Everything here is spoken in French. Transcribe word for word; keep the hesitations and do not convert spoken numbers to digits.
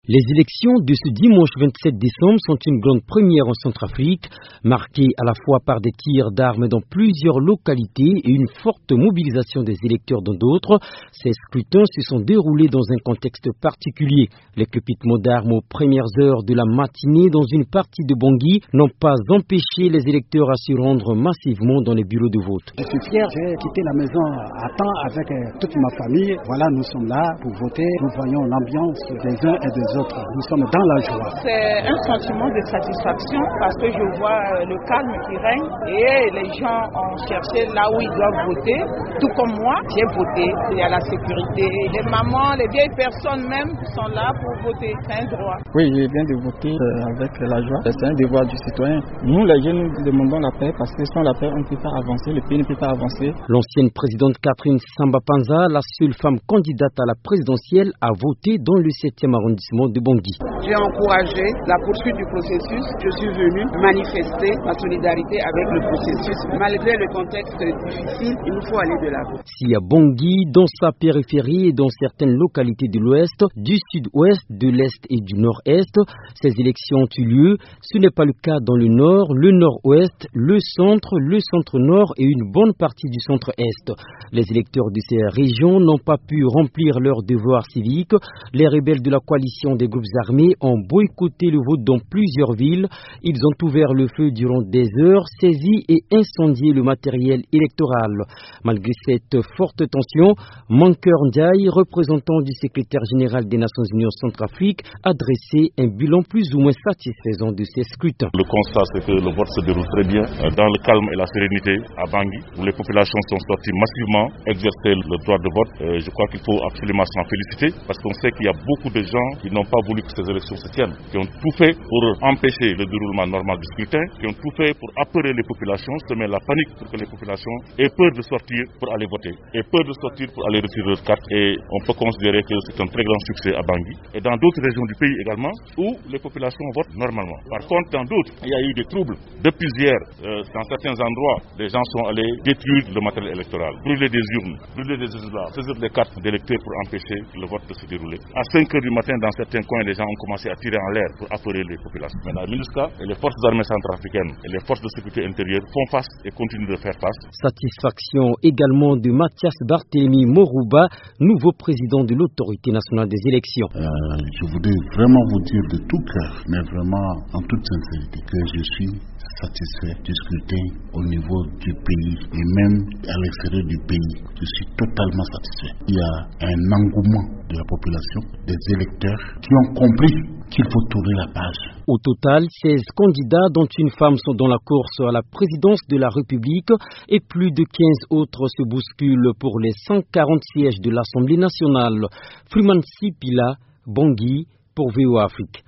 Les élections de ce dimanche vingt-sept décembre sont une grande première en Centrafrique, marquée à la fois par des tirs d'armes dans plusieurs localités et une forte mobilisation des électeurs dans d'autres. Ces scrutins se sont déroulés dans un contexte particulier. Les crépitements d'armes aux premières heures de la matinée dans une partie de Bangui n'ont pas empêché les électeurs à se rendre massivement dans les bureaux de vote. Je suis fier, j'ai quitté la maison à temps avec toute ma famille. Voilà, nous sommes là pour voter. Nous voyons l'ambiance des uns et des autres. Nous sommes dans la joie. C'est un sentiment de satisfaction parce que je vois le calme qui règne et les gens ont cherché là où ils doivent voter. Tout comme moi, j'ai voté. Il y a la sécurité. Les mamans, les vieilles personnes même sont là pour voter. C'est un droit. Oui, je viens de voter avec la joie. C'est un devoir du citoyen. Nous, les jeunes, nous demandons la paix parce que sans la paix, on ne peut pas avancer. Le pays ne peut pas avancer. L'ancienne présidente Catherine Samba-Panza, la seule femme candidate à la présidentielle, a voté dans le septième arrondissement de Bangui. J'ai encouragé la poursuite du processus. Je suis venu manifester ma solidarité avec le processus. Malgré le contexte difficile, il nous faut aller de l'avant. Si à Bangui, dans sa périphérie et dans certaines localités de l'ouest, du sud-ouest, de l'est et du nord-est, ces élections ont eu lieu. Ce n'est pas le cas dans le nord, le nord-ouest, le centre, le centre-nord et une bonne partie du centre-est. Les électeurs de ces régions n'ont pas pu remplir leurs devoirs civiques. Les rebelles de la coalition des groupes armés ont boycotté le vote dans plusieurs villes. Ils ont ouvert le feu durant des heures, saisi et incendié le matériel électoral. Malgré cette forte tension, Mankeur Ndiaye, représentant du secrétaire général des Nations Unies en Centrafrique, a dressé un bilan plus ou moins satisfaisant de ces scrutins. Le constat, c'est que le vote se déroule très bien, dans le calme et la sérénité à Bangui, où les populations sont sorties massivement exercer le droit de vote. Euh, je crois qu'il faut absolument s'en féliciter, parce qu'on sait qu'il y a beaucoup de gens qui n'ont pas voulu que ces élections se tiennent, qui ont tout fait pour empêcher le déroulement normal du scrutin, qui ont tout fait pour apeurer les populations, semer la panique pour que les populations aient peur de sortir pour aller voter, aient peur de sortir pour aller retirer leur carte. Et on peut considérer que c'est un très grand succès à Bangui et dans d'autres régions du pays également où les populations votent normalement. Par contre, dans d'autres, il y a eu des troubles. Depuis hier, euh, dans certains endroits, les gens sont allés détruire le matériel électoral, brûler des urnes, brûler des résultats, saisir les cartes d'électeurs pour empêcher le vote de se dérouler. À cinq heures du matin, dans certains coins, les gens ont commencé à tirer en l'air pour apeurer les populations. Maintenant, MINUSCA et les forces armées centrafricaines et les forces de sécurité intérieure font face et continuent de faire face. Satisfaction également de Mathias Barthélemy Morouba, nouveau président de l'autorité nationale des élections. Euh, je voudrais vraiment vous dire de tout cœur, mais vraiment en toute sincérité, que je suis satisfait du scrutin au niveau du pays et même à l'extérieur du pays. Je suis totalement satisfait. Il y a un engouement de la population, des électeurs qui ont compris qu'il faut tourner la page. Au total, seize candidats, dont une femme, sont dans la course à la présidence de la République et plus de quinze autres se bousculent pour les cent quarante sièges de l'Assemblée nationale. Freeman Sipila, Bangui, pour V O Afrique.